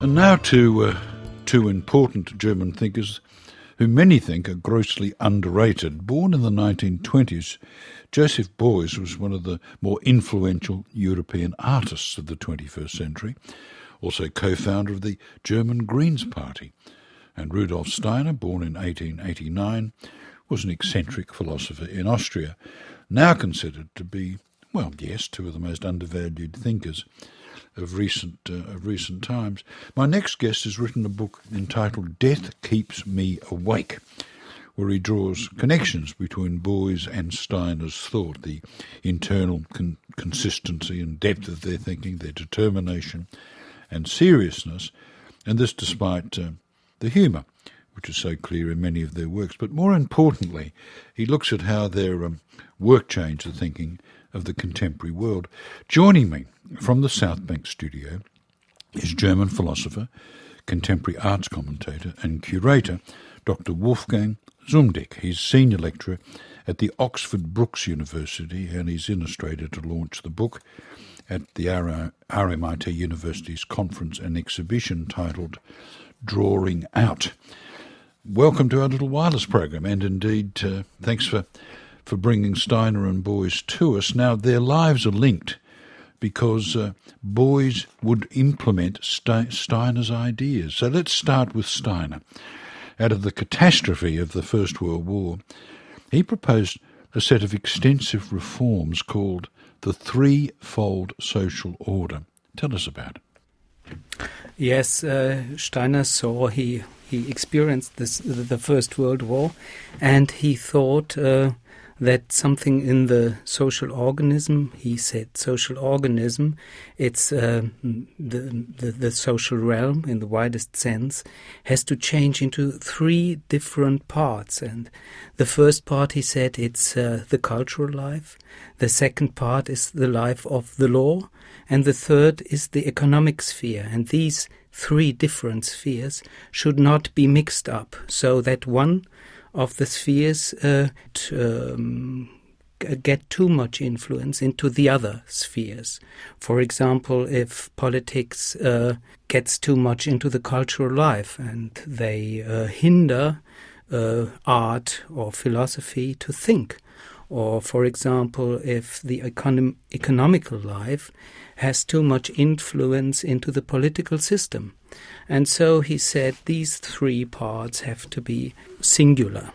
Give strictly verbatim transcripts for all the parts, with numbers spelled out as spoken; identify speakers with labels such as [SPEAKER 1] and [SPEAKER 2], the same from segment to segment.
[SPEAKER 1] And now to uh, two important German thinkers who many think are grossly underrated. Born in the nineteen twenties, Joseph Beuys was one of the more influential European artists of the twenty-first century, also co-founder of the German Greens Party. And Rudolf Steiner, born in eighteen eighty-nine, was an eccentric philosopher in Austria, now considered to be, well, yes, two of the most undervalued thinkers of recent uh, of recent times. My next guest has written a book entitled Death Keeps Me Awake, where he draws connections between Beuys and Steiner's thought, the internal con- consistency and depth of their thinking, their determination and seriousness, and this despite uh, the humour, which is so clear in many of their works. But more importantly, he looks at how their um, work changed the thinking of the contemporary world. Joining me from the South Bank studio is German philosopher, contemporary arts commentator and curator, Doctor Wolfgang Zumdick. He's senior lecturer at the Oxford Brookes University, and he's in Australia to launch the book at the R M I T University's conference and exhibition titled Drawing Out. Welcome to our little wireless program, and indeed uh, thanks for, for bringing Steiner and Beuys to us. Now, their lives are linked because uh, Beuys would implement Ste- Steiner's ideas. So let's start with Steiner. Out of the catastrophe of the First World War, he proposed a set of extensive reforms called the threefold social order. Tell us about it.
[SPEAKER 2] Yes, uh, Steiner saw, he, he experienced this, the First World War, and he thought uh, that something in the social organism, he said social organism, it's uh, the, the the social realm in the widest sense, has to change into three different parts. And the first part, he said, it's uh, the cultural life. The second part is the life of the law. And the third is the economic sphere. And these three different spheres should not be mixed up, so that one of the spheres uh, to, um, get too much influence into the other spheres. For example, if politics uh, gets too much into the cultural life and they uh, hinder uh, art or philosophy to think. Or, for example, if the econom- economical life has too much influence into the political system. And so he said these three parts have to be singular.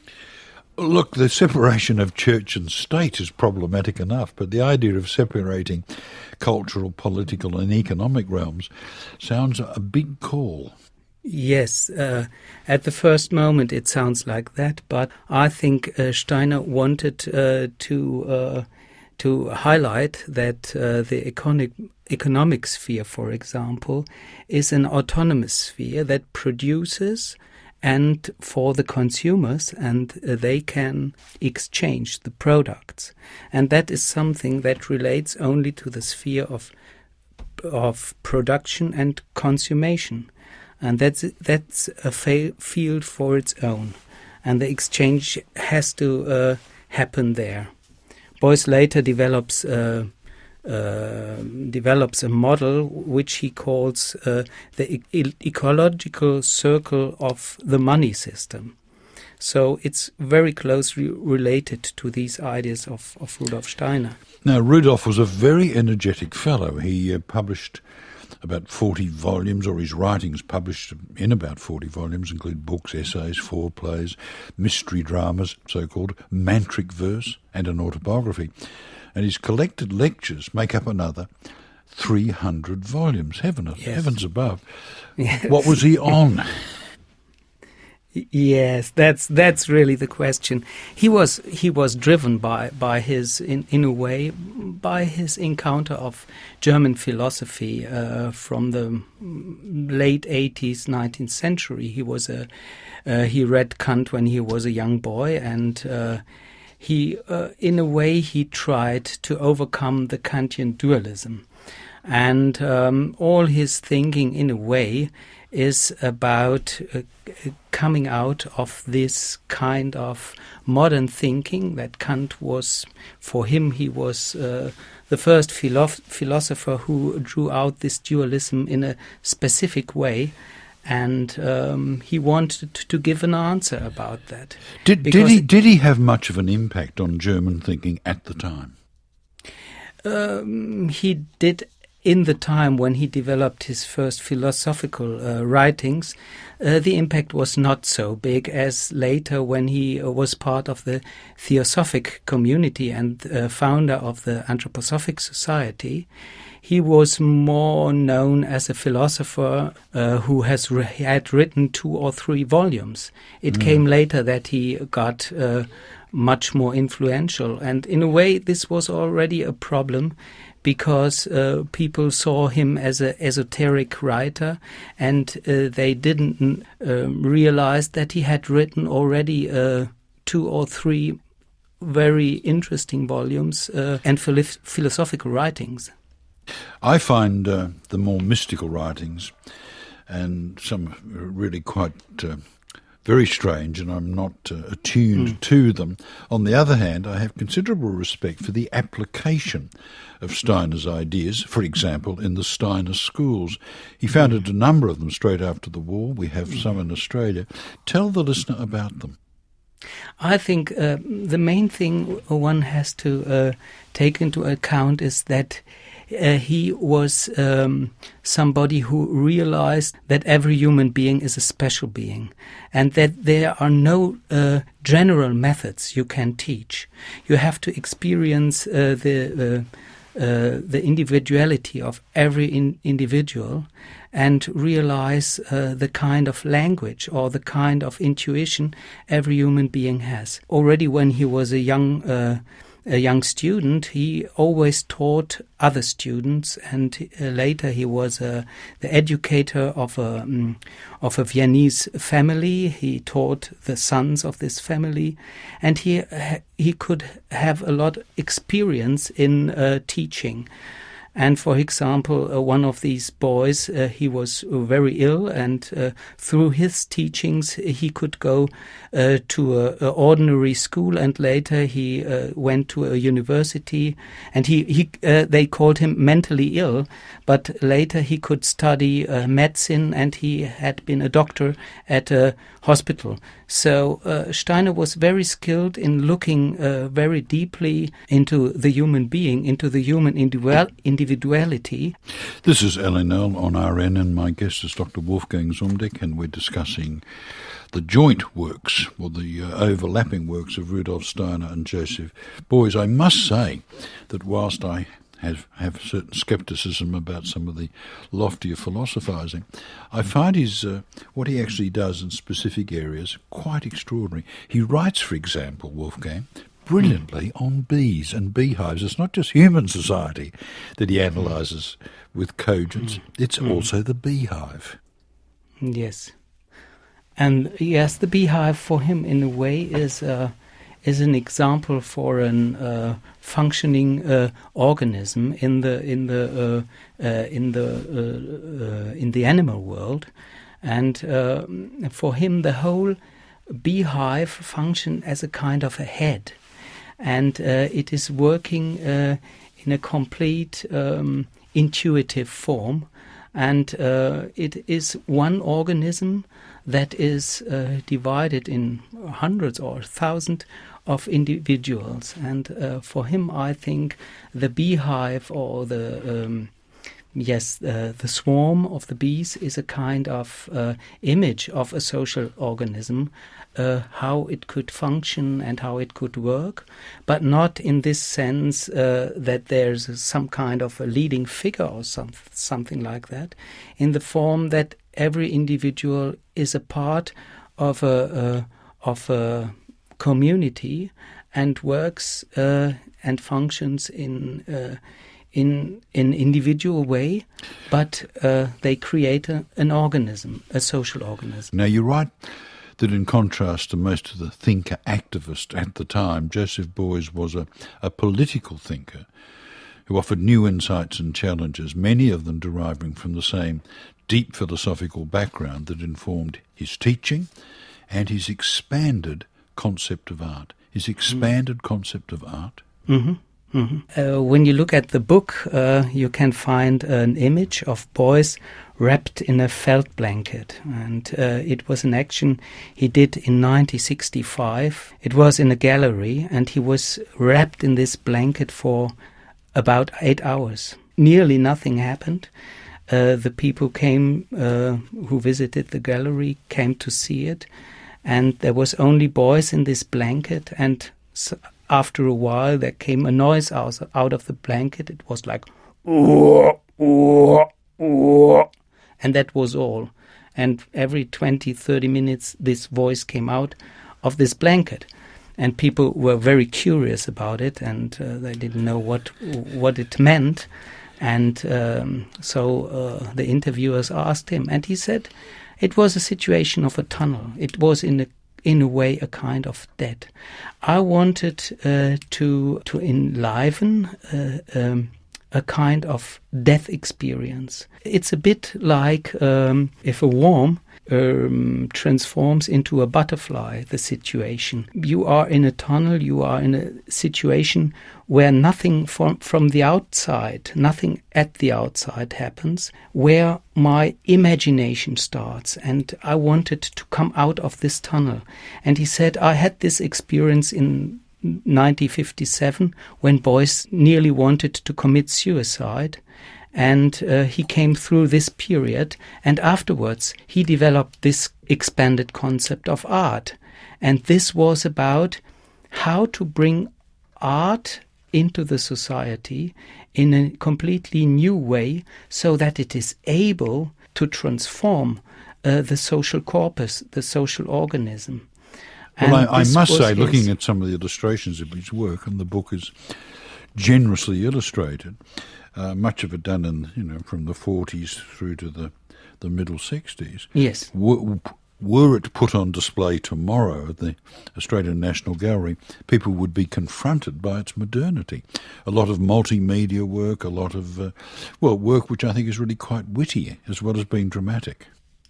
[SPEAKER 1] Look, the separation of church and state is problematic enough, but the idea of separating cultural, political and economic realms sounds a big call.
[SPEAKER 2] Yes, uh, at the first moment it sounds like that, but I think uh, Steiner wanted uh, to uh, to highlight that uh, the economic economic sphere, for example, is an autonomous sphere that produces and for the consumers, and uh, they can exchange the products, and that is something that relates only to the sphere of of production and consummation. And that's that's a fa- field for its own, and the exchange has to uh, happen there. Beuys later develops uh, uh, develops a model which he calls uh, the e- ecological circle of the money system. So it's very closely related to these ideas of, of Rudolf Steiner.
[SPEAKER 1] Now, Rudolf was a very energetic fellow. He uh, published about forty volumes, or his writings published in about forty volumes include books, essays, foreplays, mystery dramas, so-called mantric verse, and an autobiography. And his collected lectures make up another three hundred volumes. Heaven, yes. Heavens above. Yes. What was he on?
[SPEAKER 2] Yes, that's that's really the question. He was he was driven by by his in in a way by his encounter of German philosophy uh, from the late eighties, nineteenth century. He was a uh, he read Kant when he was a young boy, and uh, he uh, in a way he tried to overcome the Kantian dualism. And um, all his thinking, in a way, is about uh, coming out of this kind of modern thinking that Kant was, for him, he was uh, the first philo- philosopher who drew out this dualism in a specific way. And um, he wanted to give an answer about that.
[SPEAKER 1] Did, did he did he have much of an impact on German thinking at the time?
[SPEAKER 2] Um, he did in the time when he developed his first philosophical uh, writings. Uh, the impact was not so big as later when he uh, was part of the Theosophic community and uh, founder of the Anthroposophic Society. He was more known as a philosopher uh, who has re- had written two or three volumes. It mm. came later that he got uh, much more influential. And in a way, this was already a problem because uh, people saw him as an esoteric writer, and uh, they didn't uh, realize that he had written already uh, two or three very interesting volumes uh, and philo- philosophical writings.
[SPEAKER 1] I find uh, the more mystical writings, and some really quite uh, very strange, and I'm not uh, attuned mm. to them. On the other hand, I have considerable respect for the application of Steiner's ideas, for example, in the Steiner schools. He founded a number of them straight after the war. We have mm. some in Australia. Tell the listener about them.
[SPEAKER 2] I think uh, the main thing one has to uh, take into account is that Uh, he was um, somebody who realized that every human being is a special being and that there are no uh, general methods you can teach. You have to experience uh, the uh, uh, the individuality of every in- individual and realize uh, the kind of language or the kind of intuition every human being has. Already when he was a young uh, a young student, he always taught other students, and uh, later he was uh, the educator of a um, of a Viennese family. He taught the sons of this family, and he uh, he could have a lot of experience in uh, teaching. And for example, uh, one of these boys, uh, he was uh, very ill, and uh, through his teachings, he could go uh, to an ordinary school, and later he uh, went to a university. And he, he uh, they called him mentally ill, but later he could study uh, medicine, and he had been a doctor at a hospital. So uh, Steiner was very skilled in looking uh, very deeply into the human being, into the human individual individuality.
[SPEAKER 1] This is L N L on R N, and my guest is Doctor Wolfgang Zumdick, and we're discussing the joint works, or the uh, overlapping works of Rudolf Steiner and Joseph Beuys. I must say that whilst I have, have certain scepticism about some of the loftier philosophizing, I find his uh, what he actually does in specific areas quite extraordinary. He writes, for example, Wolfgang, brilliantly on bees and beehives. It's not just human society that he analyses with cogence, it's mm. also the beehive.
[SPEAKER 2] Yes. And yes, the beehive for him in a way is uh, is an example for an uh, functioning uh, organism in the in the uh, uh, in the uh, uh, in the animal world, and uh, for him the whole beehive function as a kind of a head, and uh, it is working uh, in a complete um, intuitive form, and uh, it is one organism that is uh, divided in hundreds or thousands of individuals. And uh, for him, I think the beehive or the um, yes, uh, the swarm of the bees is a kind of uh, image of a social organism, uh, how it could function and how it could work, but not in this sense uh, that there's some kind of a leading figure or some, something like that, in the form that every individual is a part of a, uh, of a community and works uh, and functions in uh, in an individual way, but uh, they create a, an organism, a social organism.
[SPEAKER 1] Now, you're right that in contrast to most of the thinker activists at the time, Joseph Beuys was a, a political thinker who offered new insights and challenges, many of them deriving from the same deep philosophical background that informed his teaching and his expanded concept of art. His expanded mm. concept of art.
[SPEAKER 2] Mm-hmm. Mm-hmm. Uh, when you look at the book, uh, you can find an image of Beuys wrapped in a felt blanket. And uh, it was an action he did in nineteen sixty-five. It was in a gallery, and he was wrapped in this blanket for about eight hours. Nearly nothing happened. Uh, the people came, uh, who visited the gallery, came to see it. And there was only Beuys in this blanket, and so after a while there came a noise out, out of the blanket. It was like, ooh, ooh, ooh, and that was all. And every twenty, thirty minutes this voice came out of this blanket. And people were very curious about it, and uh, they didn't know what what it meant. And um, so uh, the interviewers asked him, and he said, it was a situation of a tunnel. It was in a in a way a kind of death. I wanted uh, to to enliven uh, um, a kind of death experience. It's a bit like um, if a worm um, transforms into a butterfly, the situation. You are in a tunnel, you are in a situation where nothing from, from the outside, nothing at the outside happens, where my imagination starts, and I wanted to come out of this tunnel. And he said, I had this experience in nineteen fifty-seven when Beuys nearly wanted to commit suicide. And uh, he came through this period, and afterwards he developed this expanded concept of art. And this was about how to bring art into the society in a completely new way so that it is able to transform uh, the social corpus, the social organism.
[SPEAKER 1] Well, I, I must say, his... looking at some of the illustrations of his work, and the book is generously illustrated, uh, much of it done in, you know, from the forties through to the, the middle sixties.
[SPEAKER 2] Yes.
[SPEAKER 1] Were, were it put on display tomorrow at the Australian National Gallery, people would be confronted by its modernity. A lot of multimedia work, a lot of, uh, well, work which I think is really quite witty as well as being dramatic.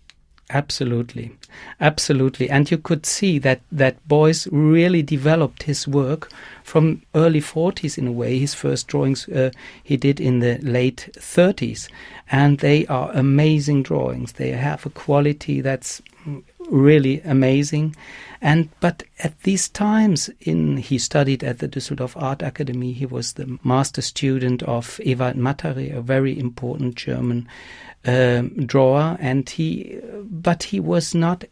[SPEAKER 2] Absolutely, absolutely. And you could see that, that Beuys really developed his work from early forties in a way. His first drawings uh, he did in the late thirties. And they are amazing drawings. They have a quality that's really amazing. And but at these times, in he studied at the Düsseldorf Art Academy. He was the master student of Ewald Mattare, a very important German um, drawer. And he, but he was not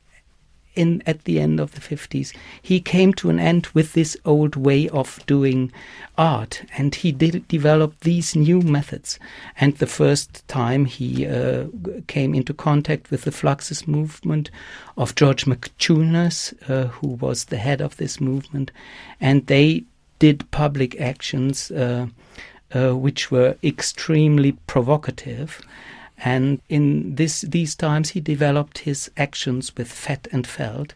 [SPEAKER 2] in at the end of the fifties. He came to an end with this old way of doing art, and he did develop these new methods. And the first time he uh, came into contact with the Fluxus movement of George McCunas, uh, who was the head of this movement, and they did public actions uh, uh, which were extremely provocative. And in this these times, he developed his actions with Fett and Feld.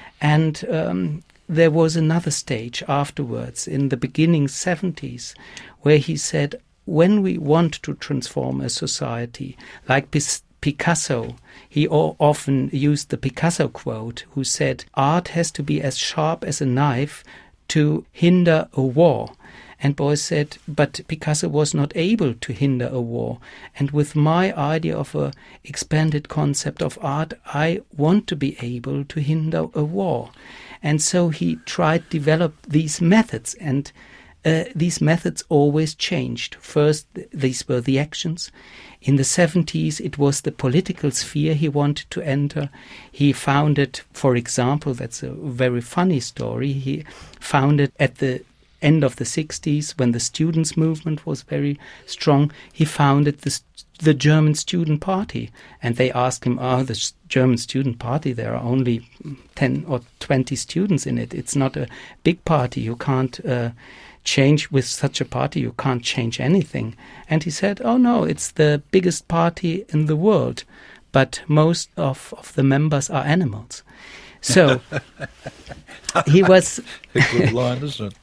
[SPEAKER 2] And um, there was another stage afterwards, in the beginning seventies, where he said, when we want to transform a society, like P- Picasso, he o- often used the Picasso quote, who said, art has to be as sharp as a knife to hinder a war. And Beuys said, but Picasso was not able to hinder a war. And with my idea of a expanded concept of art, I want to be able to hinder a war. And so he tried to develop these methods, and uh, these methods always changed. First, th- these were the actions. In the seventies, it was the political sphere he wanted to enter. He founded, for example, that's a very funny story, he founded at the end of the sixties, when the students' movement was very strong, he founded the, the German Student Party. And they asked him, oh, the German Student Party, there are only ten or twenty students in it. It's not a big party. You can't uh, change with such a party. You can't change anything. And he said, oh, no, it's the biggest party in the world. But most of, of the members are animals. So he was...
[SPEAKER 1] a good line, isn't it?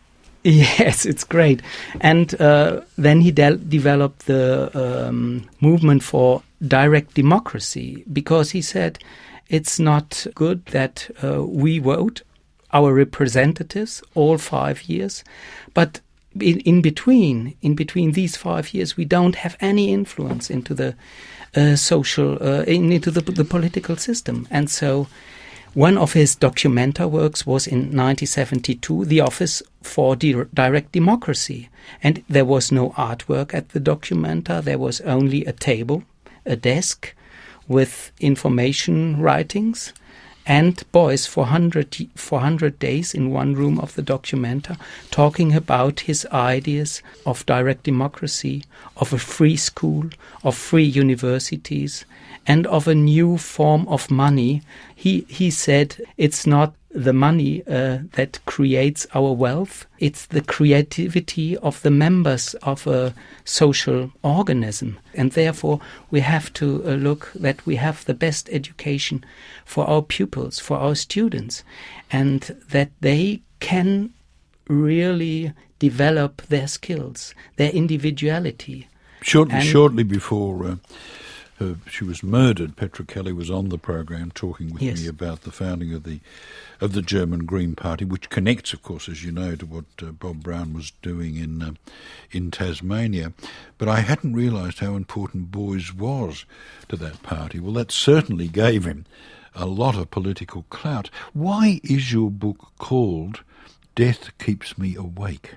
[SPEAKER 2] Yes, it's great. And uh, then he de- developed the um, movement for direct democracy, because he said it's not good that uh, we vote our representatives all five years, but in, in between, in between these five years, we don't have any influence into the uh, social, uh, into the, the political system. And so one of his documenta works was in nineteen seventy-two, The Office for Di- Direct Democracy. And there was no artwork at the documenta. There was only a table, a desk with information writings, and Beuys for one hundred days in one room of the documenta, talking about his ideas of direct democracy, of a free school, of free universities, and of a new form of money. He he said it's not the money uh, that creates our wealth, it's the creativity of the members of a social organism. And therefore we have to uh, look that we have the best education for our pupils, for our students, and that they can really develop their skills, their individuality.
[SPEAKER 1] Shortly, shortly before uh, her, she was murdered, Petra Kelly was on the programme talking with
[SPEAKER 2] yes.
[SPEAKER 1] me about the founding of the of the German Green Party, which connects, of course, as you know, to what uh, Bob Brown was doing in uh, in Tasmania. But I hadn't realised how important Beuys was to that party. Well, that certainly gave him a lot of political clout. Why is your book called Death Keeps Me Awake?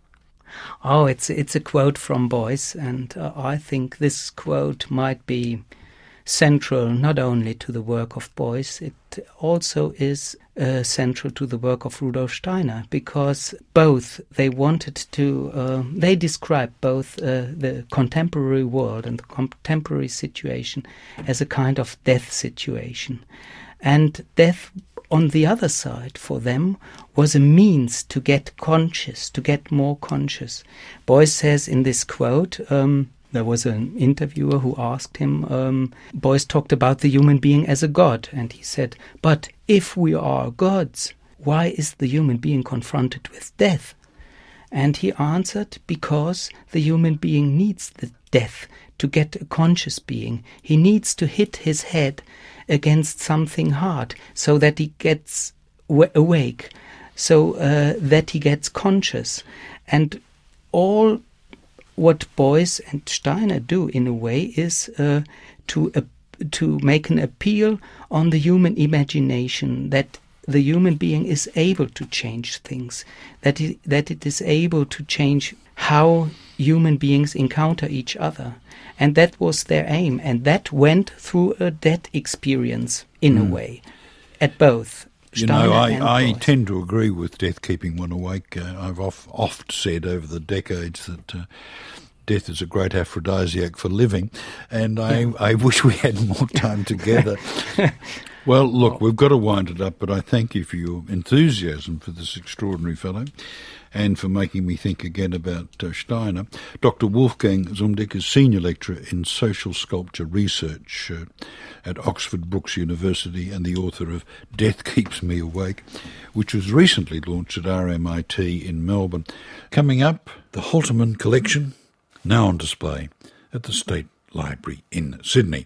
[SPEAKER 2] Oh, it's it's a quote from Beuys, and uh, I think this quote might be central not only to the work of Beuys, it also is uh, central to the work of Rudolf Steiner, because both, they wanted to, uh, they describe both uh, the contemporary world and the contemporary situation as a kind of death situation. And death, on the other side, for them, was a means to get conscious, to get more conscious. Beuys says in this quote, um, there was an interviewer who asked him, um, Beuys talked about the human being as a god, and he said, but if we are gods, why is the human being confronted with death? And he answered, because the human being needs the death to get a conscious being. He needs to hit his head against something hard so that he gets w- awake, so uh, that he gets conscious. And all what Beuys and Steiner do, in a way, is uh, to uh, to make an appeal on the human imagination, that the human being is able to change things, that it, that it is able to change how human beings encounter each other. And that was their aim, and that went through a death experience, in mm. a way, at both.
[SPEAKER 1] You know, I, I tend to agree with death keeping one awake. Uh, I've oft, oft said over the decades that uh, death is a great aphrodisiac for living, and I, yeah. I wish we had more time together. Well, look, we've got to wind it up, but I thank you for your enthusiasm for this extraordinary fellow and for making me think again about uh, Steiner. Doctor Wolfgang Zumdick is Senior Lecturer in Social Sculpture Research uh, at Oxford Brookes University and the author of Death Keeps Me Awake, which was recently launched at R M I T in Melbourne. Coming up, the Halterman Collection, now on display at the State Library in Sydney.